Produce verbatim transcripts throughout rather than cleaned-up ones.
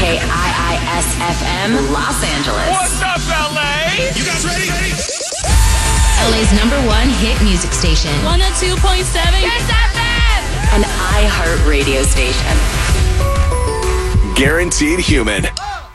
K I I S F M, Los Angeles. What's up, L A? You guys ready? L A's number one hit music station. one oh two point seven Kiss F M. An iHeart radio station. Guaranteed Human.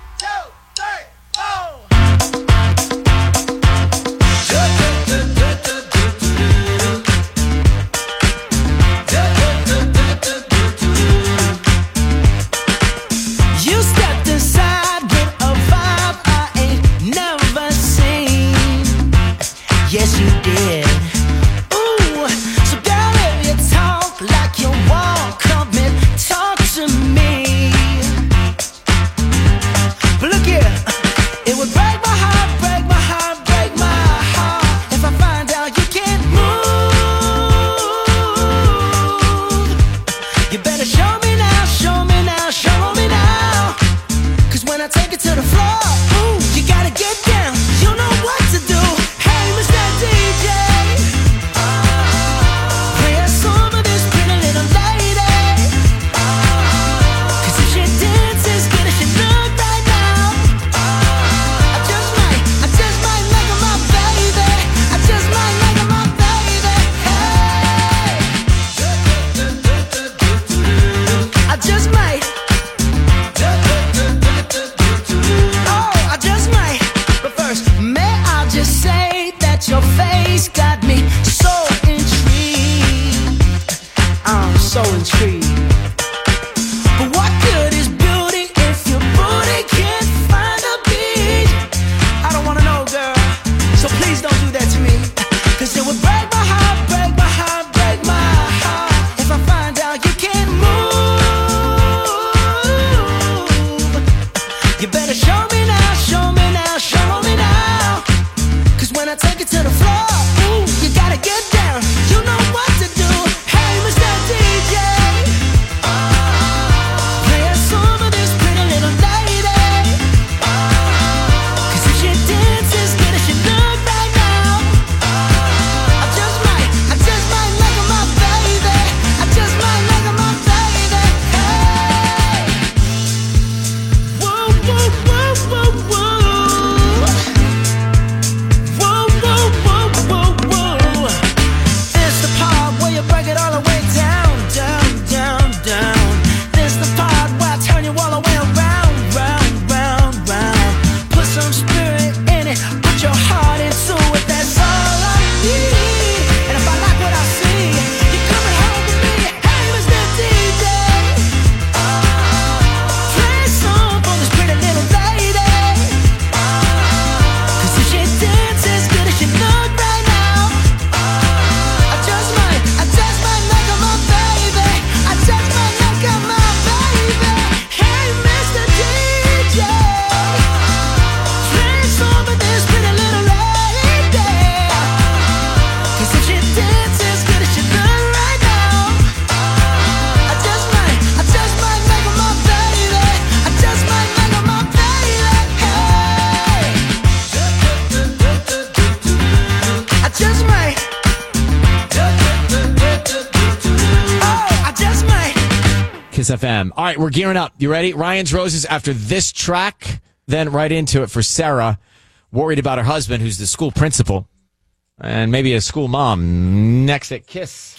F M. All right, we're gearing up. You ready? Ryan's Roses after this track, then right into it for Sarah, worried about her husband, who's the school principal, and maybe a school mom. Next at Kiss.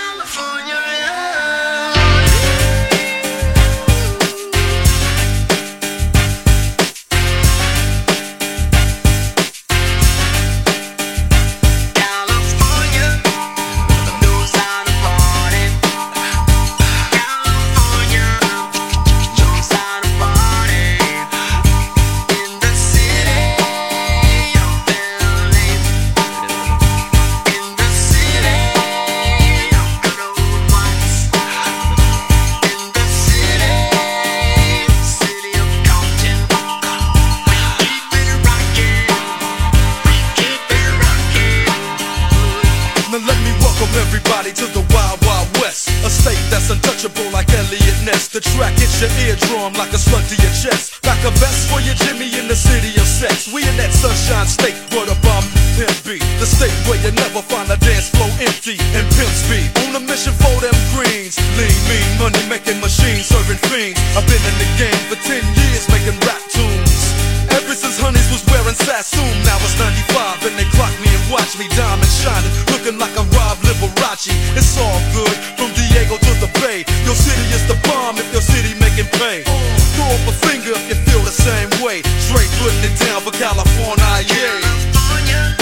The track hits your eardrum like a slug to your chest. Like a vest for your Jimmy in the city of sex. We in that sunshine state where the bomb pimp be. The state where you never find a dance floor empty and pimp speed. On a mission for them greens. Lean, mean, money making machines serving fiends. I've been in the game for ten years, making rap tunes. Ever since Honeys was wearing Sassoon, now it's ninety-five and they clock me and watch me diamond shining, looking like I'm Rob Liberace. It's all good, from Diego to the Bay. Your city is the bomb if your city making pay. Throw up a finger if you feel the same way. Straight putting it down for California, yeah.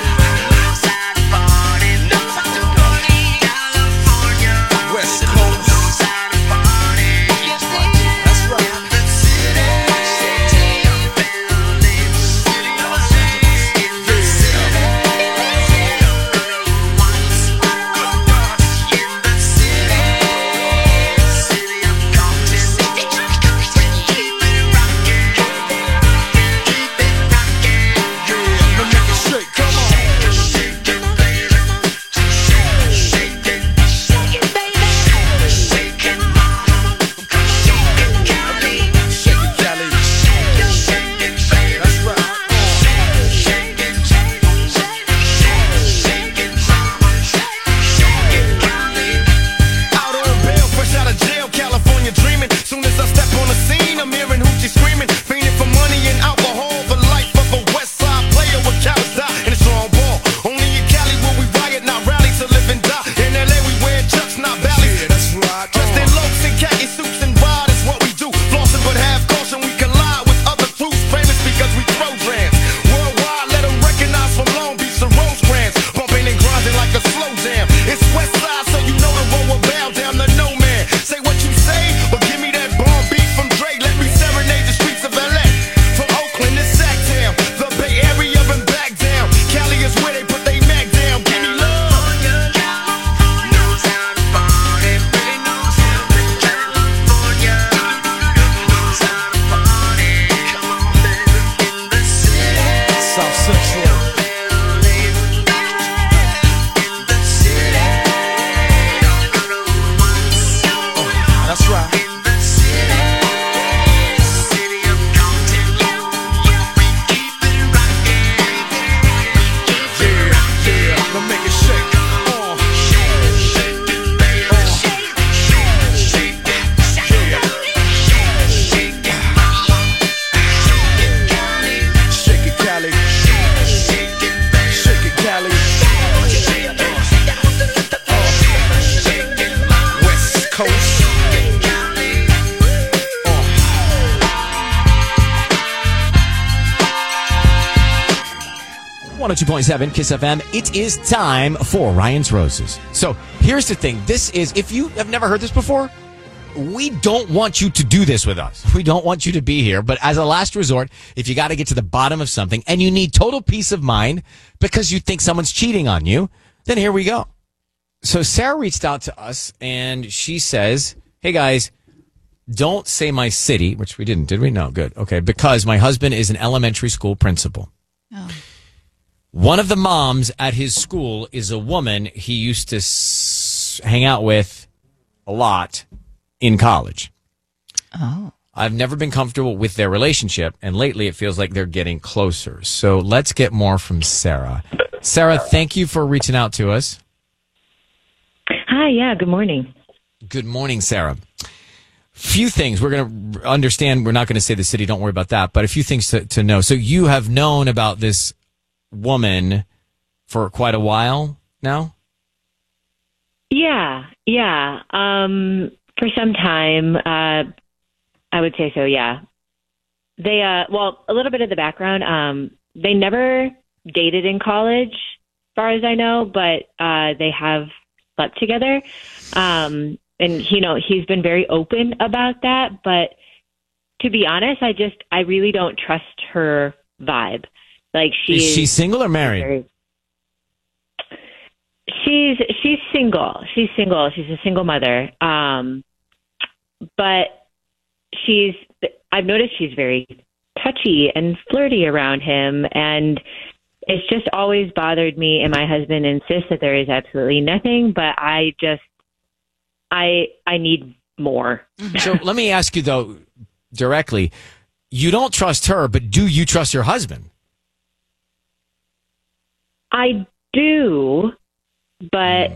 West Coast. one oh two point seven Kiss F M. It is time for Ryan's Roses. So here's the thing. This is, if you have never heard this before, we don't want you to do this with us. We don't want you to be here. But as a last resort, if you got to get to the bottom of something and you need total peace of mind because you think someone's cheating on you, then here we go. So Sarah reached out to us and she says, hey guys, don't say my city, which we didn't, did we? No, good. Okay, because my husband is an elementary school principal. Oh. One of the moms at his school is a woman he used to s- hang out with a lot in college. Oh. I've never been comfortable with their relationship, and lately it feels like they're getting closer. So let's get more from Sarah. Sarah, thank you for reaching out to us. Hi, yeah, good morning. Good morning, Sarah. Few things we're going to understand. We're not going to say the city. Don't worry about that. But a few things to, to know. So you have known about this woman for quite a while now? Yeah, yeah. Um, for some time, uh, I would say so, yeah. They, uh, well, a little bit of the background. Um, they never dated in college, as far as I know, but uh, they have slept together. Um, and, you know, he's been very open about that. But to be honest, I just, I really don't trust her vibe. Like she is she is single or married? Very, she's she's single. She's single. She's a single mother. Um, but she's. I've noticed she's very touchy and flirty around him, and it's just always bothered me. And my husband insists that there is absolutely nothing, but I just, I I need more. So let me ask you though, directly. You don't trust her, but do you trust your husband? I do, but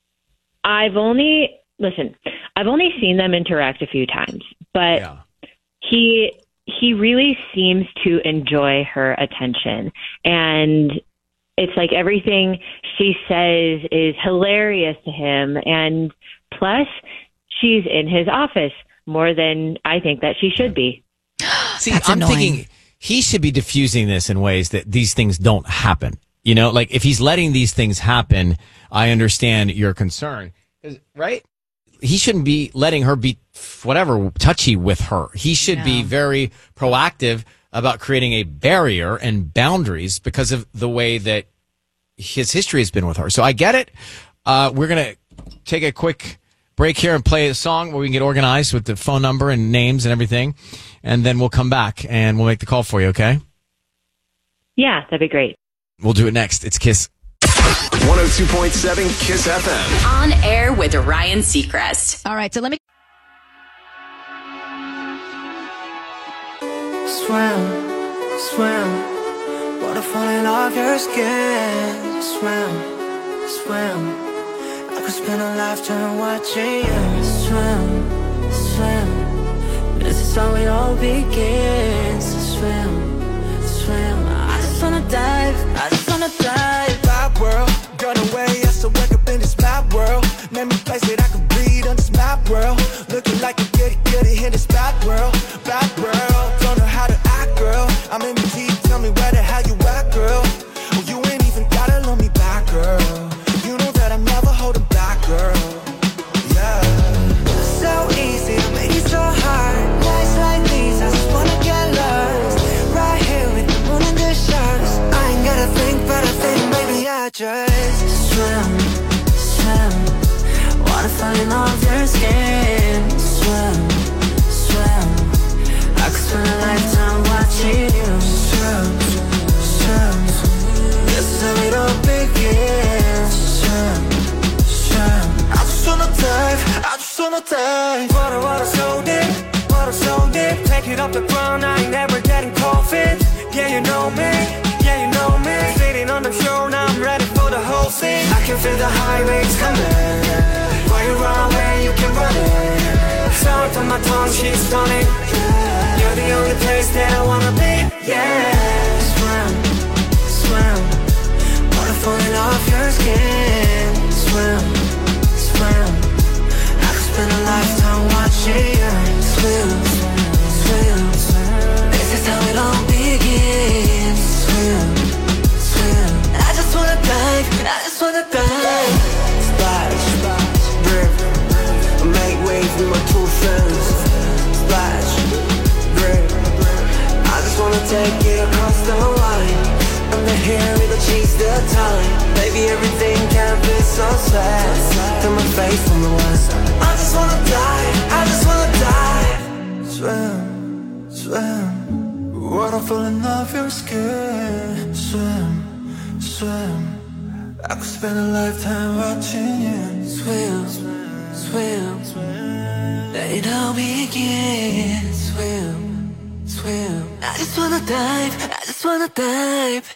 I've only, listen, I've only seen them interact a few times, but yeah. he he really seems to enjoy her attention, and it's like everything she says is hilarious to him, and plus she's in his office more than I think that she should be. See, That's I'm annoying. thinking he should be diffusing this in ways that these things don't happen. You know, like if he's letting these things happen, I understand your concern, right? He shouldn't be letting her be whatever touchy with her. He should be very proactive about creating a barrier and boundaries because of the way that his history has been with her. So I get it. Uh, we're going to take a quick break here and play a song where we can get organized with the phone number and names and everything. And then we'll come back and we'll make the call for you, okay? Yeah, that'd be great. We'll do it next. It's Kiss. one oh two point seven Kiss F M. On air with Ryan Seacrest. All right, so let me. Swim, swim, waterfall in off your skin. Swim, swim, I could spend a lifetime watching you. Swim, swim, this is how it all begins. Swim, swim, I just wanna dive, I just wanna dive. Bad world, gone away, I still wake up in this mad world. Name me place that I can breathe on this mad world. Looking like a goody goody in this bad world, bad world. Don't know how to act, girl. I'm in the deep, tell me where the hell you at, girl. Well, you ain't even gotta love me back, girl. You know that I'm never holding back, girl. Yeah. So easy to make it so hard. Nights like these, I just wanna get lost. Right here with the moon and the stars. I ain't gotta think, but I think maybe I just swim, swim. Wanna fall in love with your skin. Swim, swim. I could spend a lifetime watching you. Swim, swim. This is how it all begins. Swim, swim. I just wanna dive, I just wanna dive. Water, water so deep, water so deep. Take it off the ground, I ain't never getting cold feet. Yeah, you know me, yeah, you know me. Sitting on the shore, now I'm ready for the whole scene. I can feel the high waves coming. While you run away, you can run it. Sound on my tongue, she's stunning. You're the only place that I wanna be. Yeah, swim, swim. Water falling off your skin. Swim, swim. I could spend a lifetime watching you. Swim, swim. This is how it all begins. Swim, swim. I just wanna dive, I just wanna dive. Splash, river. I make waves with my two friends. Splash, river. I just wanna take it across the line. I'm the hair, it'll chase the time. Baby, everything can be so sad. Turn my face from the west. I just wanna dive, I just wanna dive. Swim, swim. Waterfall in off your skin. Swim, swim. I could spend a lifetime watching you. Swim, swim, swim. Let it all begin. Swim, swim. I just wanna dive, I just wanna dive.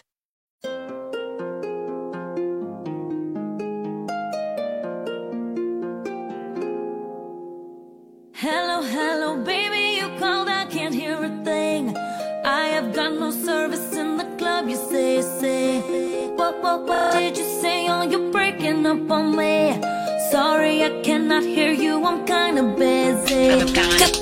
Hello, hello, baby, you called, I can't hear a thing. I have got no service in the club, you say, say. What, what, what did you say? Oh, you're breaking up on me. Sorry, I cannot hear you, I'm kinda busy. I'm kinda busy.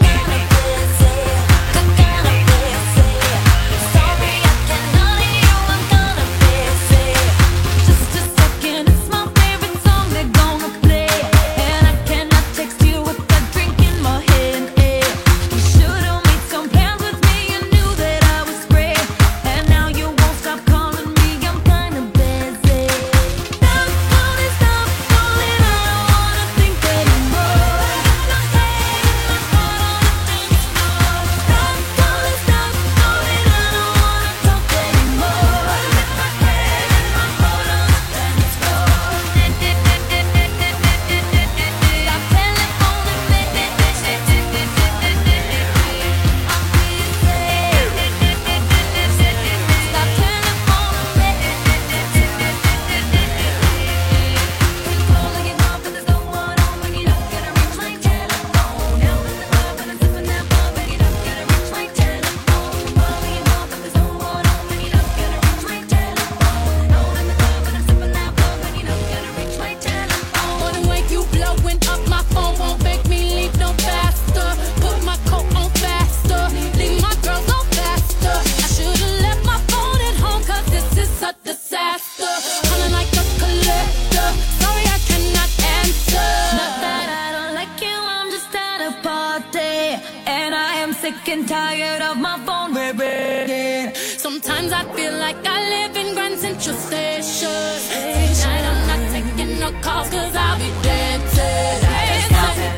sick and tired of my phone ringing. Sometimes I feel like I live in Grand Central Station. Tonight I'm not taking no calls cause I'll be dancing. Dancing.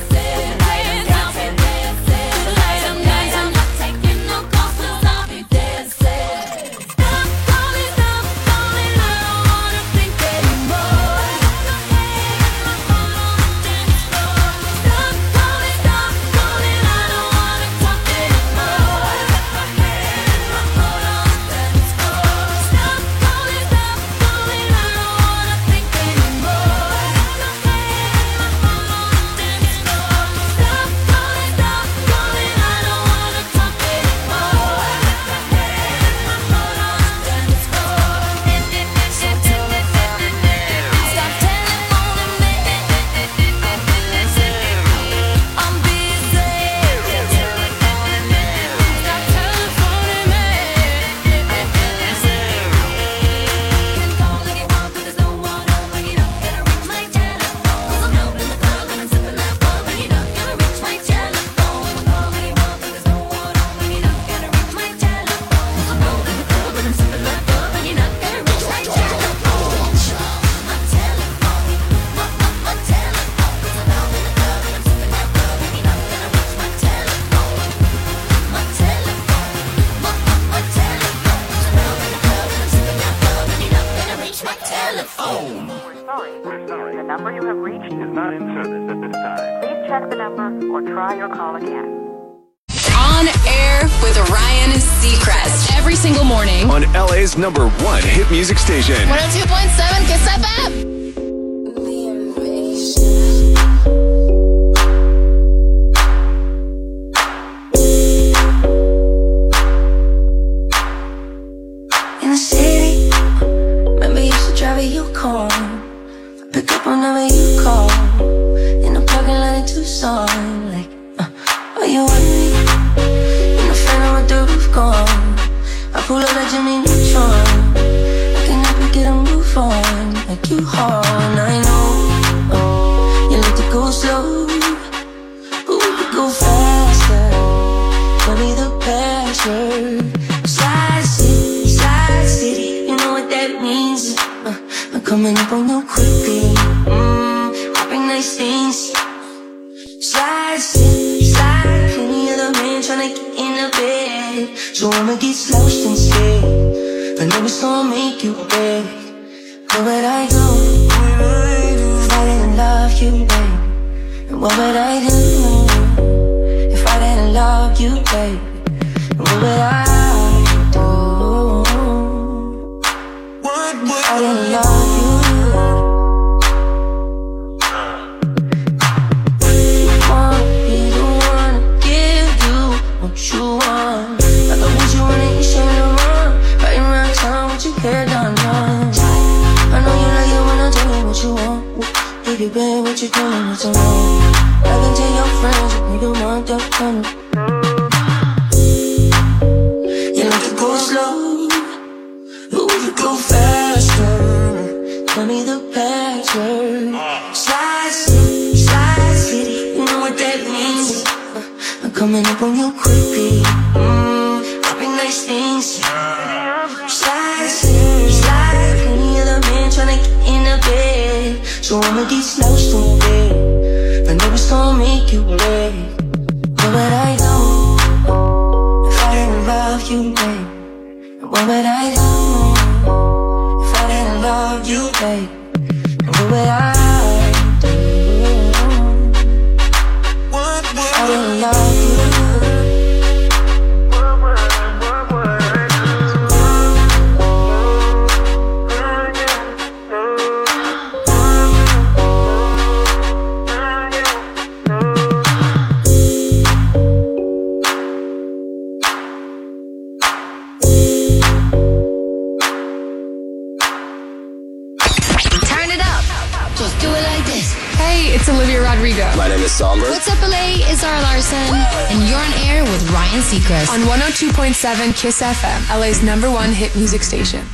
Number one hit music station. one oh two point seven Kiss F M. In the city, maybe you should drive a Yukon. Pick up whenever you call. In the parking lot in Tucson. Like, uh, are you worried? In the phantom with the roof gone. I pull up like Jimmy Neutron. I can never get a move on like you hard. I know uh, you like to go slow, but we could go faster. Tell me the password. Slide City, Slide City, you know what that means. uh, I'm coming up on you quickly. Mmm, popping nice things. Slide City, slide. Plenty of the men tryna get in the bed, so I'ma get slouched instead. I know it's gonna make you beg. What would I do if I didn't love you, babe? And what would I do if I didn't love you, babe? And what would I do if I didn't love you? Wanna be the one to give you what you want. Like I want you on it, you shouldn't run. Right around town with your hair done, done. I know you like it when I tell you what you want. Baby, babe, what you doing, what's wrong? I can tell your friends, you don't want that kind of. You like to go slow, but we could go faster. Tell me the password. Slide City, Slide City, you know what that means. I'm coming up on you quickly. Mmm, popping nice things. Slide City, slide. Plenty of the men tryna get in the bed, so I'ma get slouched in bed. I know it's gonna make you beg. What would I do if I didn't love you, babe? And what would I do if I didn't love you, babe? And what would I do if I didn't love you? It's Olivia Rodrigo. My name is Somber. What's up, L A? It's Zara Larson. And you're on air with Ryan Seacrest. On one oh two point seven Kiss F M, L A's number one hit music station.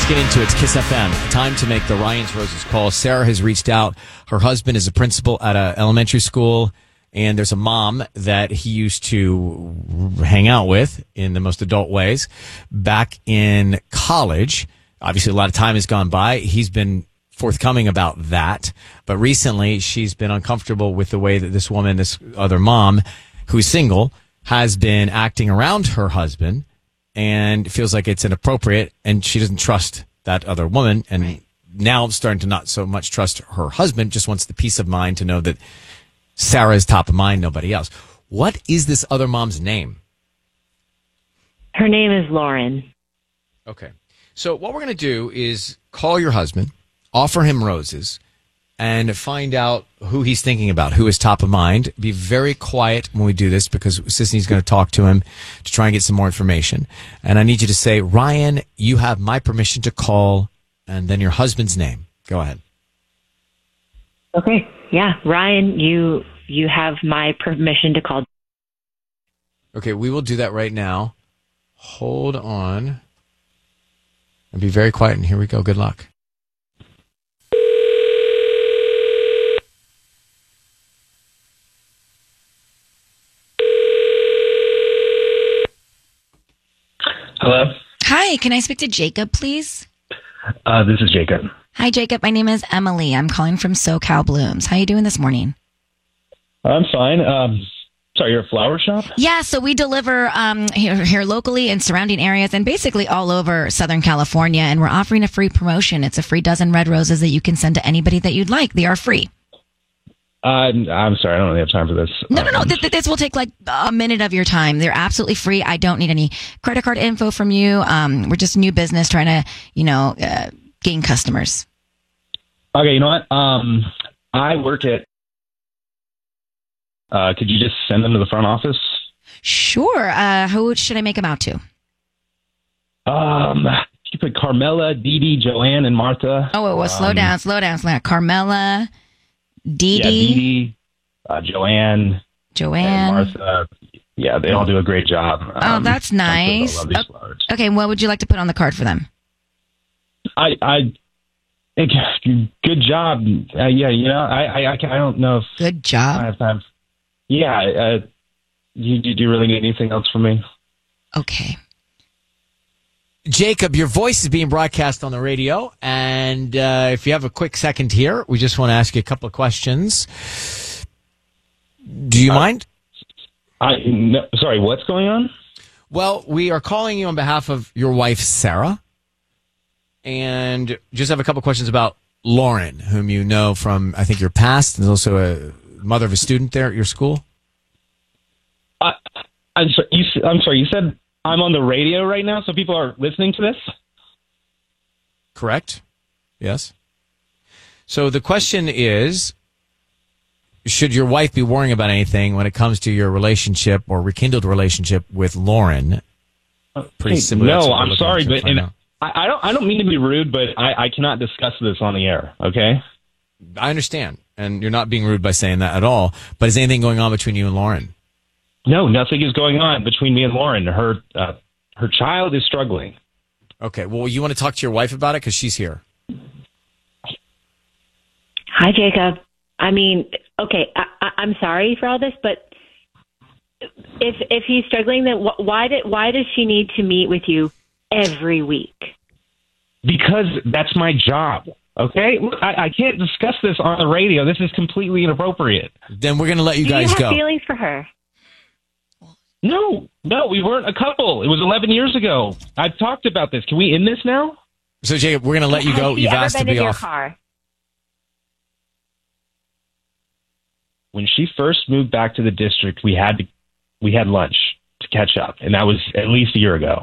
get into it. It's Kiss F M. Time to make the Ryan's Roses call. Sarah has reached out. Her husband is a principal at an elementary school, and there's a mom that he used to hang out with in the most adult ways back in college. Obviously, a lot of time has gone by. He's been forthcoming about that. But recently, she's been uncomfortable with the way that this woman, this other mom, who's single, has been acting around her husband and feels like it's inappropriate, and she doesn't trust that other woman. And right. now starting to not so much trust her husband, just wants the peace of mind to know that Sarah is top of mind, nobody else. What is this other mom's name? Her name is Lauren. Okay. So what we're going to do is call your husband, offer him roses, and find out who he's thinking about, who is top of mind. Be very quiet when we do this because Sisney's going to talk to him to try and get some more information. And I need you to say, Ryan, you have my permission to call, and then your husband's name. Go ahead. Okay. Yeah, Ryan, you you have my permission to call. Okay, we will do that right now. Hold on. And be very quiet, and here we go. Good luck. Hello? Hi, can I speak to Jacob, please? Uh, this is Jacob. Hi, Jacob. My name is Emily. I'm calling from SoCal Blooms. How are you doing this morning? I'm fine. Um, sorry, you're a flower shop? Yeah, so we deliver um, here, here locally in surrounding areas and basically all over Southern California, and we're offering a free promotion. It's a free dozen red roses that you can send to anybody that you'd like. They are free. Uh, I'm sorry, I don't really have time for this. No, no, no. Th- th- this will take like a minute of your time. They're absolutely free. I don't need any credit card info from you. Um, we're just a new business trying to, you know, uh, gain customers. Okay, you know what? Um, I work at... Uh, could you just send them to the front office? Sure. Uh, who should I make them out to? Um, you put Carmela, Dee Dee, Joanne, and Martha. Oh, well, well slow um, down, slow down, slow down. Carmela, Dee yeah, Dee, Dee Dee, uh, Joanne, Joanne, and Martha. Yeah, they all do a great job. Oh, Um, that's nice. I love these O- flowers. Okay, what would you like to put on the card for them? I, I, think, good job. Uh, yeah, you know, I, I, I, can- I don't know if Good I job. have time. Yeah, uh, you, do you really need anything else from me? Okay. Jacob, your voice is being broadcast on the radio, and uh, if you have a quick second here, we just want to ask you a couple of questions. Do you Uh, mind? I no, sorry, what's going on? Well, we are calling you on behalf of your wife, Sarah, and just have a couple of questions about Lauren, whom you know from, I think, your past, and is also a mother of a student there at your school. I, I'm sorry. You, s- I'm sorry. You said I'm on the radio right now, so people are listening to this. Correct? Yes. So the question is, should your wife be worrying about anything when it comes to your relationship or rekindled relationship with Lauren? Pretty Hey, similar. That's no, what we're I'm looking sorry, to but find and out. I, I don't. I don't mean to be rude, but I, I cannot discuss this on the air. Okay. I understand, and you're not being rude by saying that at all. But is anything going on between you and Lauren? No, nothing is going on between me and Lauren. Her uh, her child is struggling. Okay. Well, you want to talk to your wife about it because she's here. Hi, Jacob. I mean, okay, I, I, I'm sorry for all this, but if if he's struggling, then wh- why did why does she need to meet with you every week? Because that's my job. Okay, Look, I, I can't discuss this on the radio. This is completely inappropriate. Then we're going to let you Do guys you have go. feelings for her? No, no, we weren't a couple. It was eleven years ago. I've talked about this. Can we end this now? So, Jacob, we're going to let you Has go. she You've ever asked to been in be your off. car? When she first moved back to the district, we had to, we had lunch to catch up, and that was at least a year ago.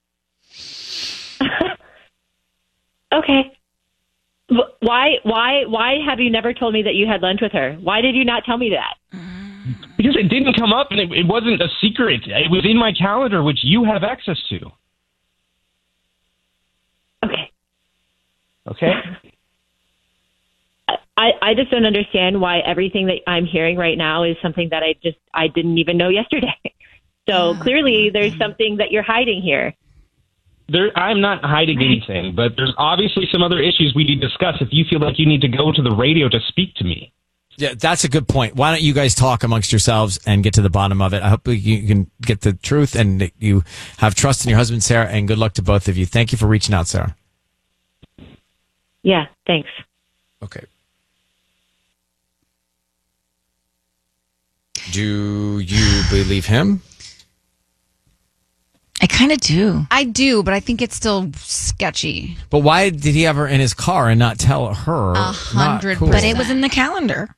Okay. Wh- Why why why have you never told me that you had lunch with her? Why did you not tell me that? Because it didn't come up, and it, it wasn't a secret. It was in my calendar, which you have access to. Okay. Okay? I, I just don't understand why everything that I'm hearing right now is something that I just I didn't even know yesterday. So clearly there's something that you're hiding here. there, I'm not hiding anything, but there's obviously some other issues we need to discuss if you feel like you need to go to the radio to speak to me. Yeah, that's a good point. Why don't you guys talk amongst yourselves and get to the bottom of it? I hope you can get the truth and that you have trust in your husband, Sarah, and good luck to both of you. Thank you for reaching out, Sarah. Yeah, thanks. Okay. Do you believe him? I kind of do. I do, but I think it's still sketchy. But why did he have her in his car and not tell her? A hundred percent. But it was in the calendar.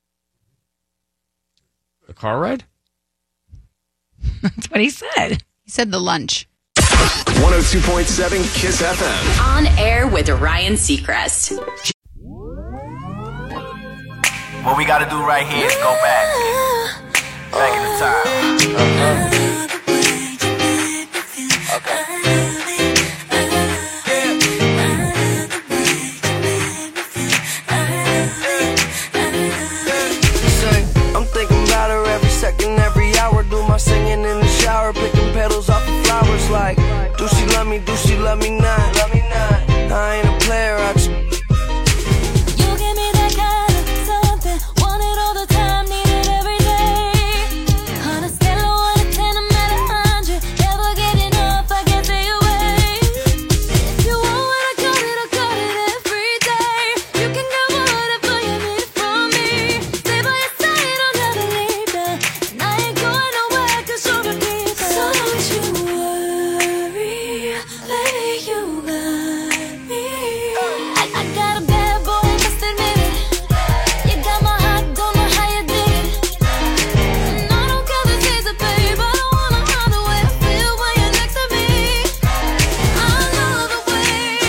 The car ride? That's what he said. He said the lunch. one oh two point seven Kiss F M. On air with Ryan Seacrest. What we got to do right here is go back. Back in the time. Uh-huh. Singing in the shower, picking petals off the flowers. Like, do she love me? Do she love me not? Love me not. I ain't a player. I just. You give me that kind of something, want it all the time, need it every day. On a scale of one to ten, I'm at a hundred. Never get enough, I can't stay away. If you want what I got it, I got it every day. You can get whatever you need from me. Stay by your side, I'll never leave you. And I ain't going nowhere. So don't you worry, baby, you got me. I, I got a bad boy, must admit it. You got my heart, don't know how you did it. And I don't care the taste of babe, I don't wanna hide the way I feel when you're next to me. I love the way,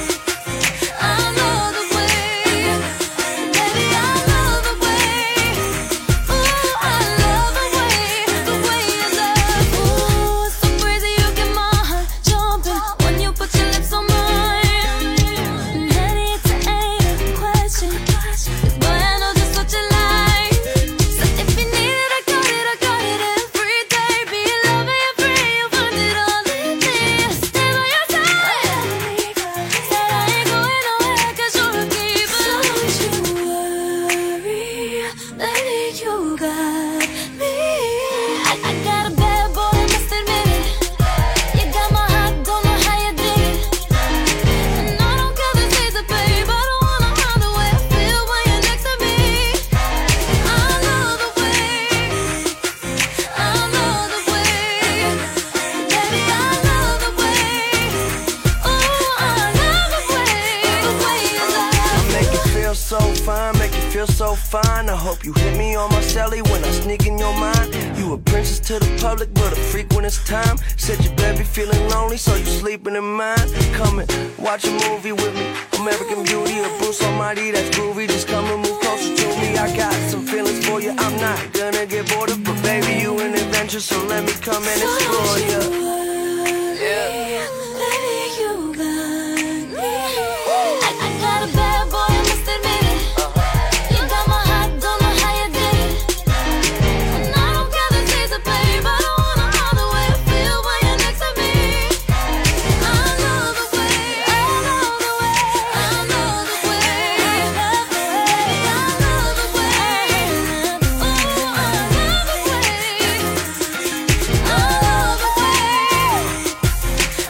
I love the way, baby, I love the way. Ooh, I love the way, the way you love. Ooh, it's so crazy, you get my heart jumping when you put your lips on mine. And honey, it's ain't a question, 'cause boy, I know just what you like. So if you need it, I got it, I got it every day. Be your lover, you're free, you'll find it all in me. Stay by your side. Said I ain't going nowhere 'cause you're a keeper. So don't you worry, baby, you got me. I, I got a bad boy, must admit it. You got my heart, don't know how you did it. And I don't care the taste of babe, I don't wanna hide the way I feel when you're next to me. I love the way, I love the way, baby, I love the way. Ooh, I love the way, the way you love. I make you feel so fine, make you feel so fine. I hope you hit me on my celly when I sneak in your mind. You a princess to the public, but a freak when it's time. Said your baby feeling lonely, so you sleeping in mine. Come and watch a movie with me. American Beauty or Bruce Almighty, that's groovy. Just come and move closer to me. I got some feelings for you. I'm not gonna get bored of, but baby, you an adventure, so let me come and explore you. Yeah. Baby, you got me. I, I got a bad boy, I must admit it. You got my heart, don't know how you did it. And I don't care the taste of babe, I don't wanna hide the way I feel when you're next to me. I love the way, I love the way, I love the way, baby, I love the way. Ooh, I love the way, I love the way.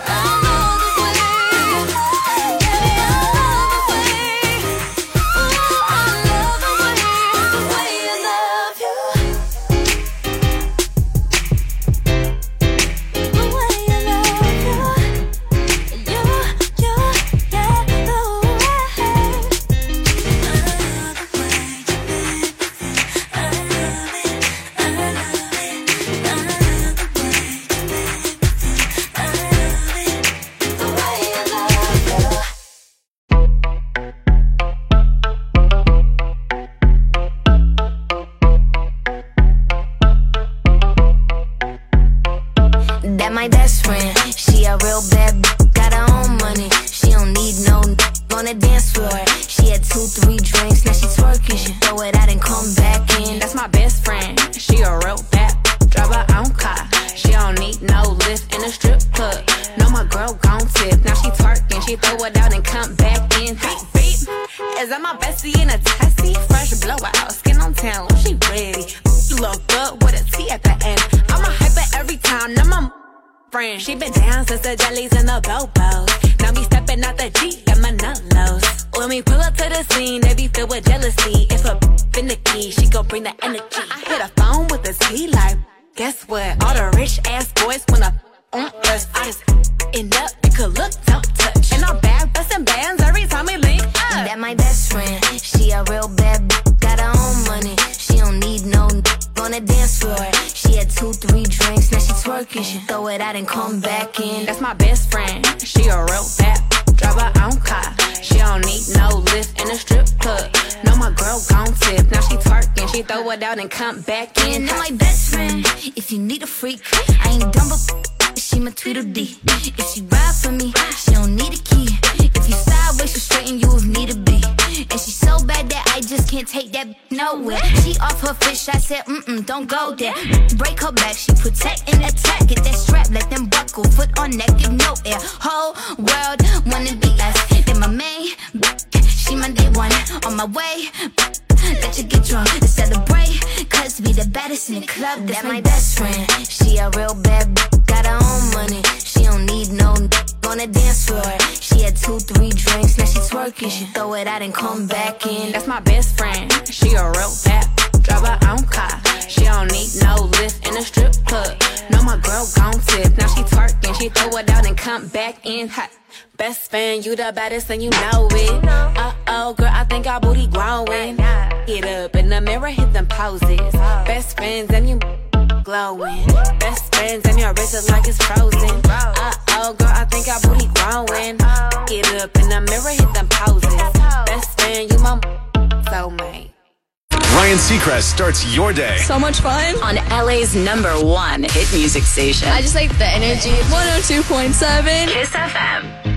That my best friend, she a real bad b- got her own money. She don't need no n- on the dance floor. She had two, three drinks, now she twerking. She throw it out and come back in. That's my best friend, she a real bad b- drive her own car. She don't need no lift in a strip club. No, my girl gon' throw it out and come back in. Beep, beep. Is that my bestie in a tessie? Fresh blowout, skin on town, she ready. You look good with a T at the end. I'm a hyper every time, now my friend. She been down since the jellies and the bobos. Now me stepping out the Jeep, got my nullos. When we pull up to the scene, they be filled with jealousy. If a finicky, she gon' bring the energy. I hit a phone with a T like, guess what? All the rich ass boys wanna on us. I just end up, you could look, don't touch. And I'm back, bustin' bands every time we link up. That my best friend, she a real bad b- got her own money. She don't need no n- on the dance floor. She had two, three drinks, now she twerking. She throw it out and come back in. That's my best friend, she a real bad b- drive her own car. She don't need no lift in a strip club. No, my girl gon' tip, now she twerking. She throw it out and come back in. That my best friend, if you need a freak, I ain't dumb but she my Tweedledee. If she ride for me, she don't need a key. If you sideways, she straighten you if need to be. And she so bad that I just can't take that nowhere. She off her fish, I said, mm-mm, don't go there. Break her back, she protect and attack. Get that strap, let them buckle, foot on neck, give no air. Whole world wanna be us. Then my main, she my day one. On my way, let you get drunk and celebrate. Cause we the baddest in the club, that's my best friend. She a real bad b- got her own money. She don't need no n- on the dance floor. She had two, three drinks, now she twerking. She throw it out and come back in. That's my best friend, she a real bad b- drive her own car. She don't need no lift in a strip club. No, my girl gon' tip, now she twerking. She throw it out and come back in hot. Best friend, you the baddest and you know it. Uh-oh, girl, I think our booty growing. Get up in the mirror, hit them poses. Best friends and you glowing. Best friends and your wrist is like it's frozen. Uh-oh, girl, I think our booty growing. Get up in the mirror, hit them poses. Best friend, you my soulmate. Ryan Seacrest starts your day. So much fun. On L A's number one hit music station. I just like the energy. one oh two point seven Kiss F M.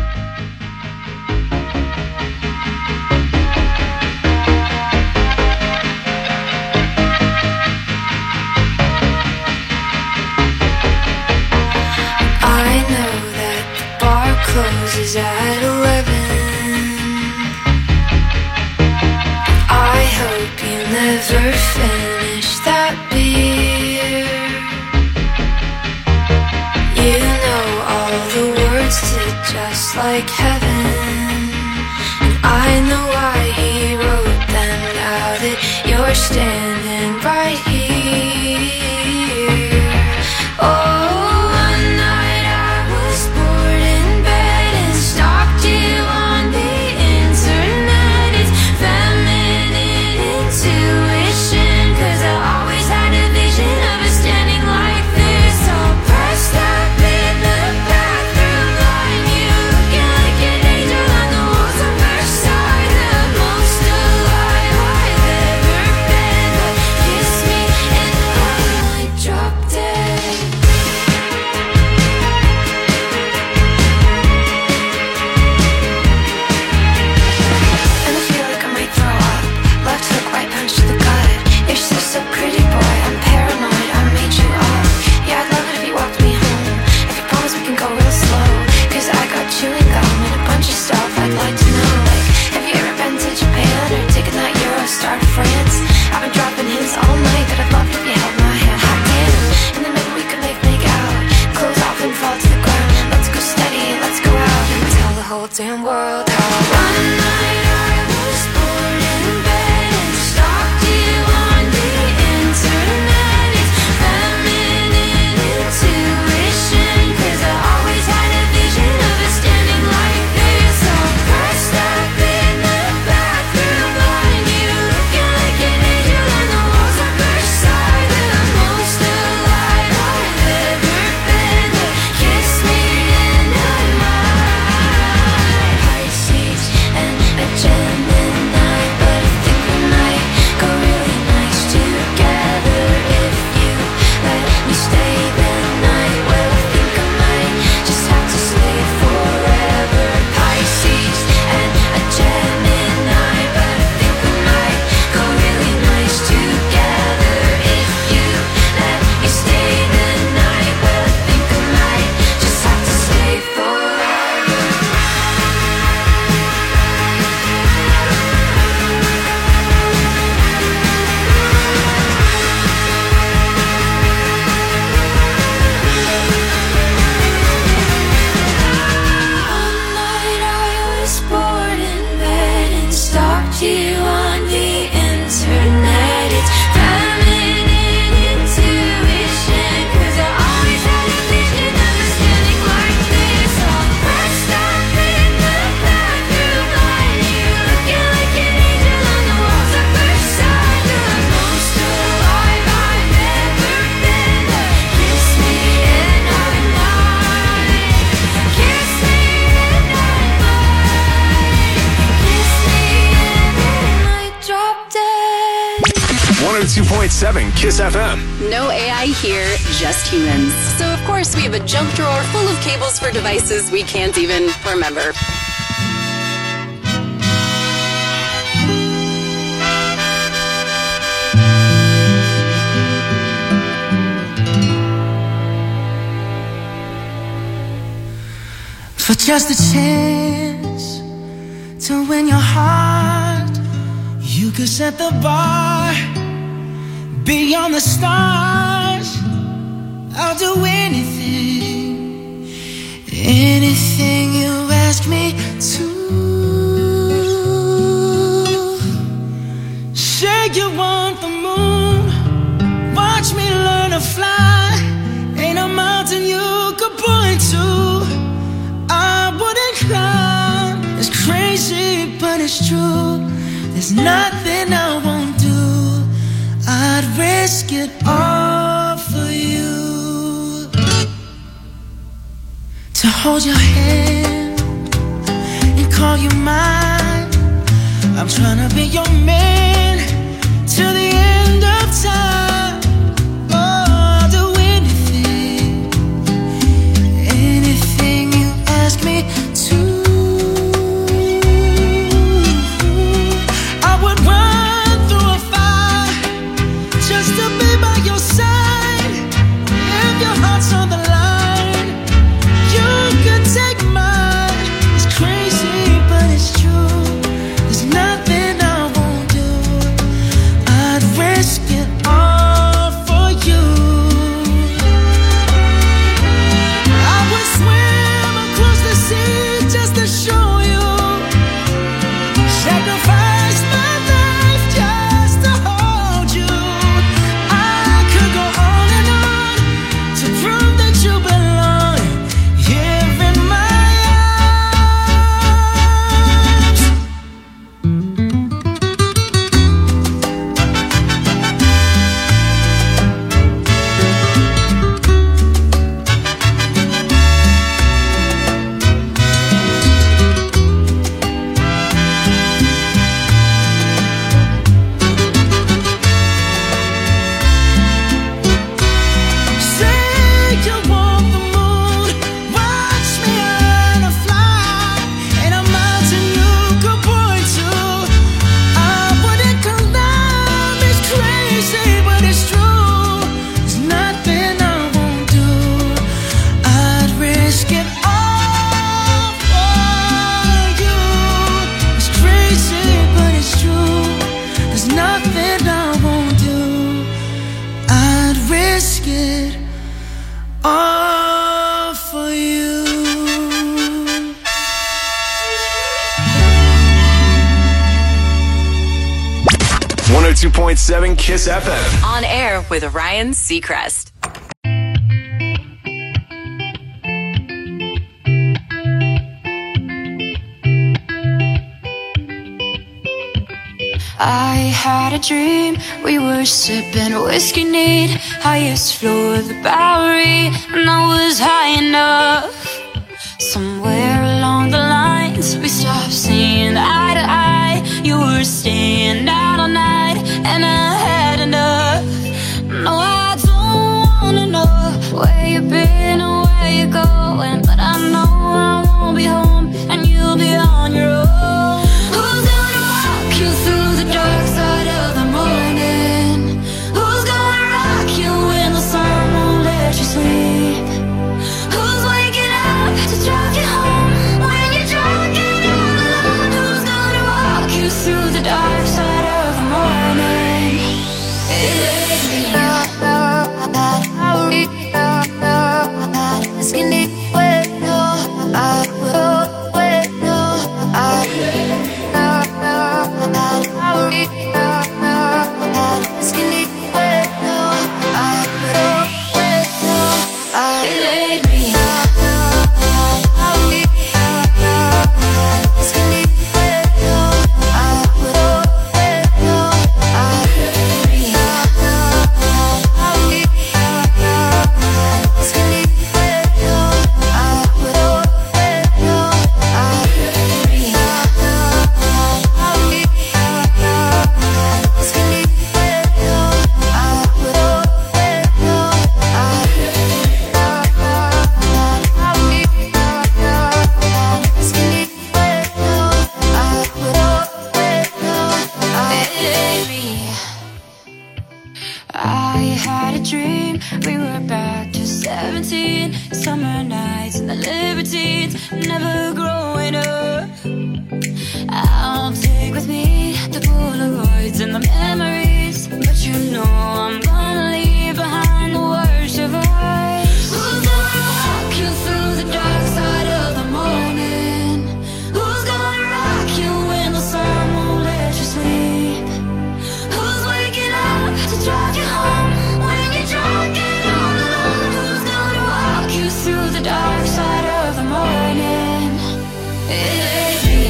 I know that the bar closes at eleven. I hope you never finish that beer. You know all the words to Just Like Heaven, and I know why he wrote them. Now that you're standing right here. Oh, damn world how one night I was born in bed and stalked you on the internet. It's feminine intuition, cause I always had a vision of us standing like this, all pressed up in the bathroom on you, looking like an angel on the walls of Versailles. The most alive I've ever been, but kiss me in the mind. And I point seven Kiss F M. No A I here, just humans. So, of course, we have a junk drawer full of cables for devices we can't even remember. For just a chance to win your heart, you could set the bar beyond the stars. I'll do anything, anything you ask me to. Say you want the moon, watch me learn to fly. Ain't a mountain you could point to I wouldn't climb. It's crazy, but it's true. There's nothing I won't do. I'd risk it all for you. To hold your hand and call you mine. I'm trying to be your man till the end of time. Oh, I'll do anything, anything you ask me to. I would run through a fire just to be by your side. If your heart's on the line, you could take mine. It's crazy, but it's true. There's nothing I won't do. I'd risk it all for you. I would swim across the sea just to show you. Sacrifice my life just to hold you. I could go on and on to prove that you belong here in my say you want the moon, watch me learn to fly. Ain't a mountain you could point to I wouldn't climb. It's crazy, but it's true. There's nothing I won't do. I'd risk it all for you. It's crazy, but it's true. There's nothing I won't do. I'd risk it all for you. one oh two point seven Kiss F M. On air with Ryan Seacrest. I had a dream, we were sipping whiskey neat, highest floor of the Bowery, and I was high enough. Somewhere along the lines, we stopped seeing eye to eye. You were staying out all night, and I had enough. No, I don't wanna know where you've been or where you're going, but I know I won't be home, and you'll be on your own. Who's gonna walk you through the dark side of the morning? Who's gonna rock you when the sun won't let you sleep? Who's waking up to drive you home when you're drunk and all alone? Who's gonna walk you through the dark side of the morning? It's gonna be summer nights and the libertines, never growing up. I'll take with me the Polaroids and the memories, but you know I'm gonna leave behind the worst of us. Who's gonna walk you through the dark side of the morning? Who's gonna rock you when the sun won't let you sleep? Who's waking up to drive you home when you're drunk and all alone? Who's gonna walk you through the dark side of the morning? It ain't me.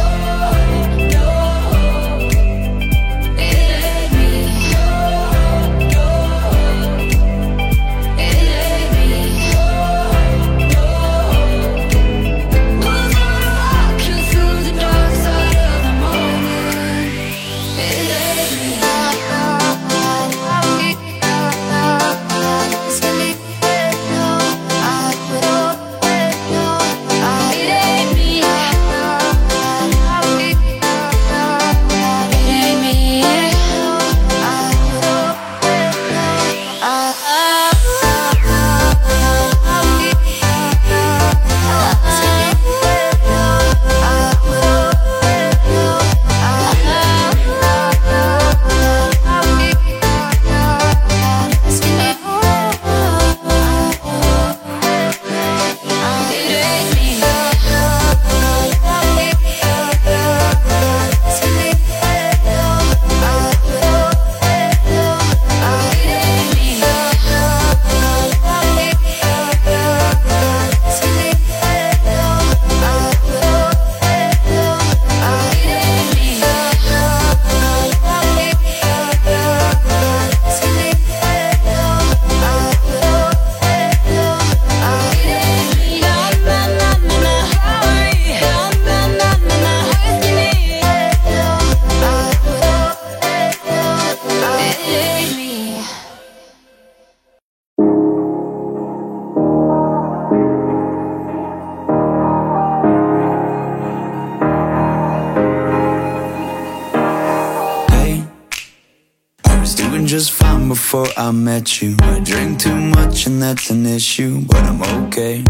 Just fine before I met you. I drink too much and that's an issue, but I'm okay.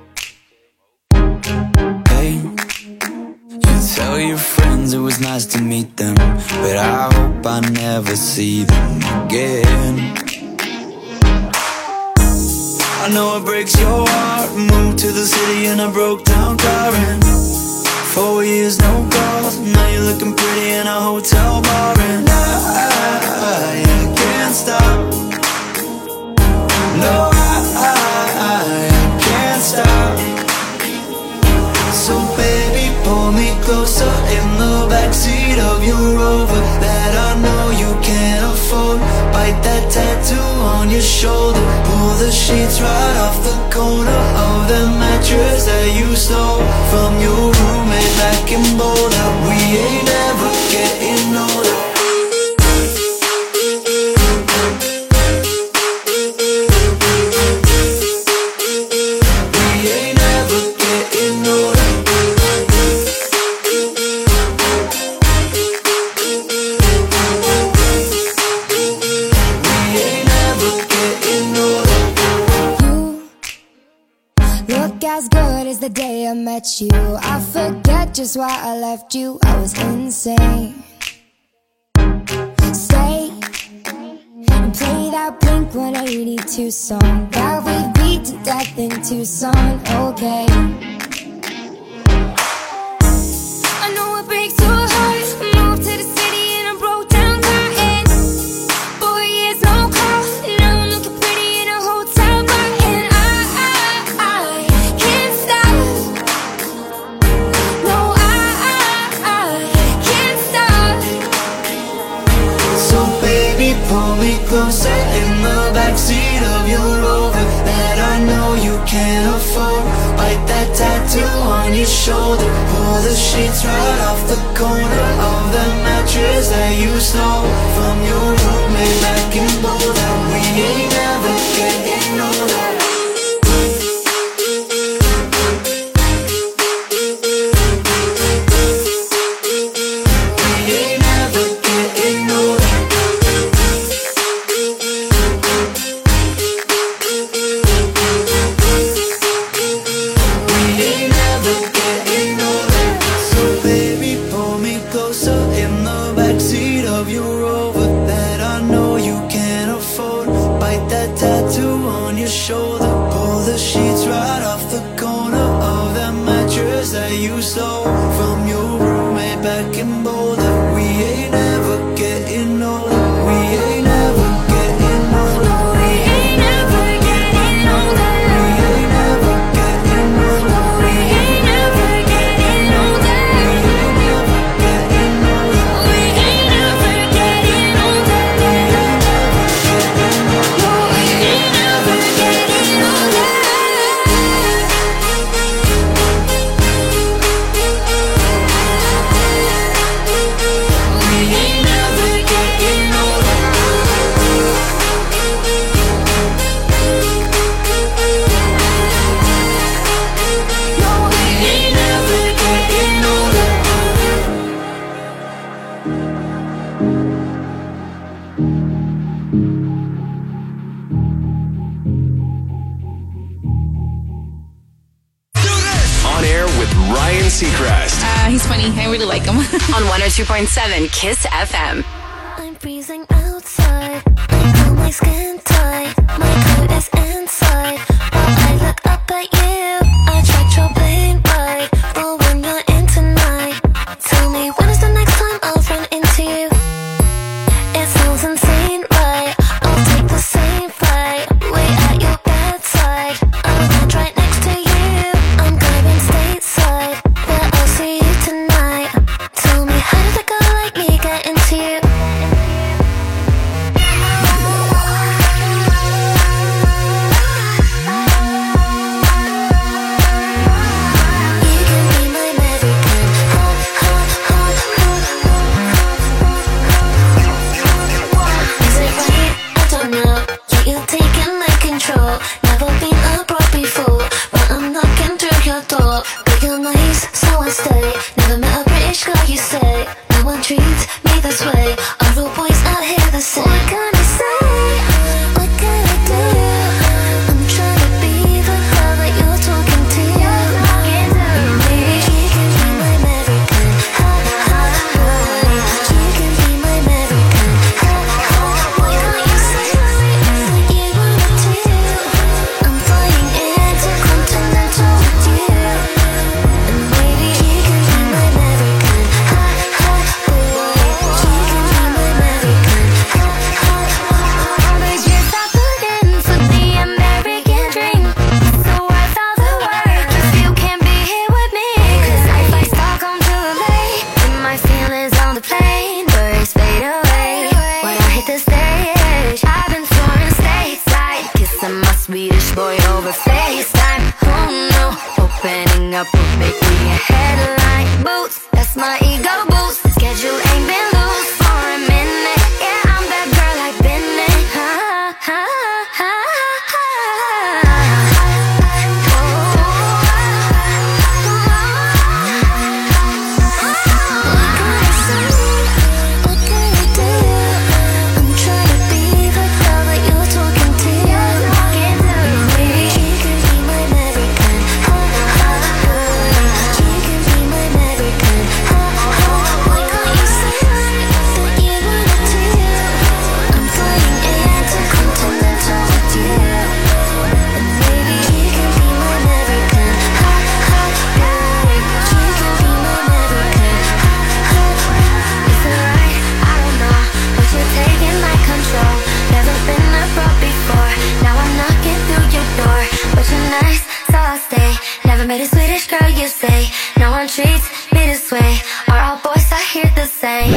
Hey, you tell your friends it was nice to meet them, but I hope I never see them again. I know it breaks your heart. Moved to the city in a broke down car, and four years no calls. Now you're looking pretty in a hotel bar, and I, I can't stop. No, I, I, I can't stop. So baby, pull me closer in the backseat of your Rover that I know you can't afford. Bite that tattoo on your shoulder. Pull the sheets right off the corner of the mattress that you stole from your roommate back in Boulder. We ain't never getting older. The day I met you, I forget just why I left you. I was insane. Stay and play that Blink one eighty-two song that we beat to death in Tucson. Okay, I know it breaks your heart. Moved to the city in a broke down car, and four years no call. Now I'm looking pretty in a hotel bar, and I, I, I can't stop. No, I, I, I can't stop. So baby, pull me closer in the backseat of your Rover that I know you can't afford. Bite that tattoo on your shoulder. Pull the sheets right off the corner of the mattress that you stole from your roommate back in Boulder. We ain't never getting older. funny. I really like him. On one oh two point seven Kiss F M. I'm freezing outside. I feel my skin tight. My coat is inside. While I look up at you, I tried your plane ride, but when you're in tonight, tell me when is the next time I'll run into you? It sounds insane, right? I'll take the same flight. Wait at your bedside. I'll land right next to you. I'm going stateside. Where I'll see you tonight. Tell me, how did a girl like me get into you? Never been a broke before, but I'm knocking through your door. But you're nice, so I stay. Never met a British girl, you say. No one treats me this way. All the boys out here the same. What can I say? What can I do? I'm trying to be the girl that you're talking to. Maybe she can be my American. Ha ha ha. She can be my American. Ha ha. Why can't you say that you wanna do? I'm flying intercontinental with you, and maybe she can be my American. Ha ha, boy, she can be my American. Ha ha. But you're not looking for the American dream, so worth all the work if you can't be here with me. 'Cause I fly Stockholm to L A, and my feelings on the plane, worries fade away when I hit the stage. I've been touring stateside, kissing my Swedish boy over FaceTime. Oh no, opening up will make me a headline. Boots, that's my ego boost. Schedule ain't been loose for a minute. Yeah, I'm that girl I've been in. Ha ha ha ha. What can I say? What can I do? I'm trying to be the girl that you're talking to. Maybe she can be my American. Ha ha ha. She can be my American. Ha ha. Why can't you say that you wanna do? I'm flying intercontinental with you, and maybe she can be my American. Ha ha. She can be my American. Ha ha. Is it right? I don't know, but you're taking my control. Never been abroad before. Now I'm knocking through your door, but you're nice, so I'll stay. Never met a Swedish girl, you say. No one treats me this way. Are all boys out here the same?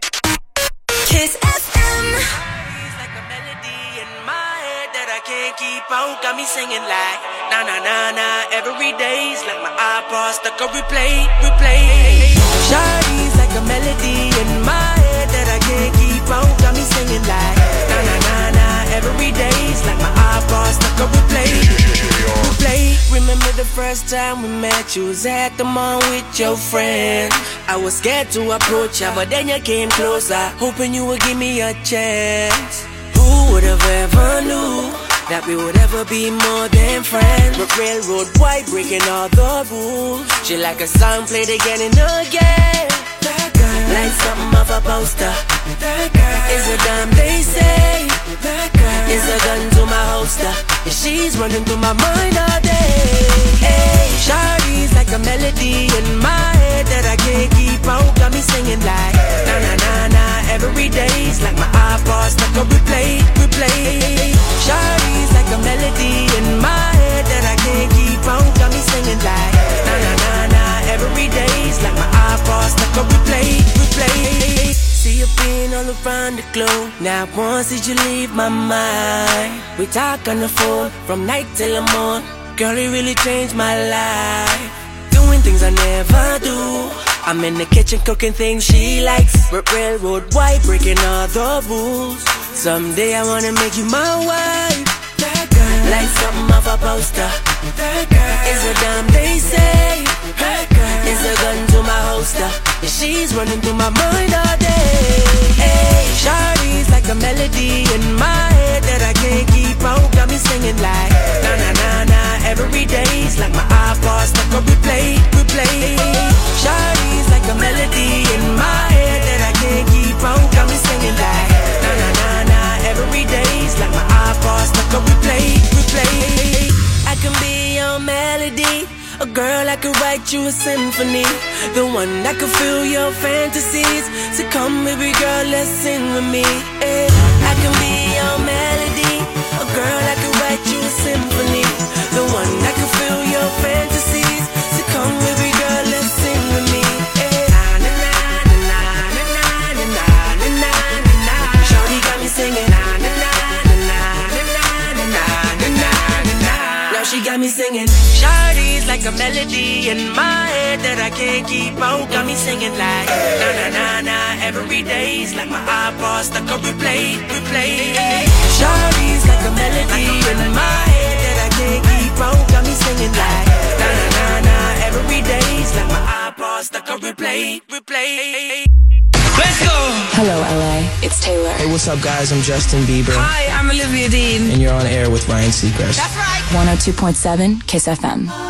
Kiss F M. Like a melody in my head that I can't keep out. Got me singing like na na na na. Every day's like my iPod stuck on replay, replay. Shawty's like a melody in my head that I can't keep out. Got me singing like na na na na. Every day's like my iPod stuck on replay, replay. Remember the first time we met? You was at the mall with your friend. I was scared to approach ya, but then you came closer, hoping you would give me a chance. Who would have ever knew that we would ever be more than friends? But railroad white breaking all the rules. She like a song played again and again. That girl, like something off a poster. That girl is a dime, they say. That girl is a gun to my holster, and she's running through my mind all day. Hey, Shawty's like a melody in my head that I can't keep out. Got me singing like na na na na. Every day's like my iPod stuck on replay, replay. Shawty's like a melody in my head that I can't keep out. Got me singing like na na na na. Every day's like my iPod stuck on replay, replay. See you being all around the globe. Now once did you leave my mind? We talk on the phone from night till the morning. Girl, it really changed my life. Doing things I never do. I'm in the kitchen cooking things she likes. Railroad white breaking all the rules. Someday I wanna make you my wife. That girl, like something off a poster. That girl is a dime, they say. That girl is a gun to my holster, and she's running through my mind all day. Hey, Shawty's like a melody in my head that I can't keep out. Got me singing like na na na na. every day's like my iPod stuck on replay, replay. Shawty's like a melody in my head that I can't keep on. Got me singing like na na na na. Every day's like my iPod stuck on replay, replay. I can be your melody, a girl I could write you a symphony, the one that could fill your fantasies. So come, baby girl, let's sing with me. Eh. I can be your melody, a girl I could write you a symphony, the one that could fill your fantasies. So come, baby girl, let's sing with me. Eh. Na na na na na na na na na na na. Shawty got me singing na na na na na na na na na na na. Now she got me singing. Shawty's like a melody in my head that I can't keep on. Got me singing like na na na na. Every day's like my iPod stuck on replay, replay. Shawty's like a melody in my head that I can't keep on. Got me singing like na na na na. Every day's like my iPod stuck on replay, replay. Let's go. Hello, L A. It's Taylor. Hey, what's up, guys? I'm Justin Bieber. Hi, I'm Olivia Dean. And you're on air with Ryan Seacrest. That's right. one oh two point seven Kiss F M.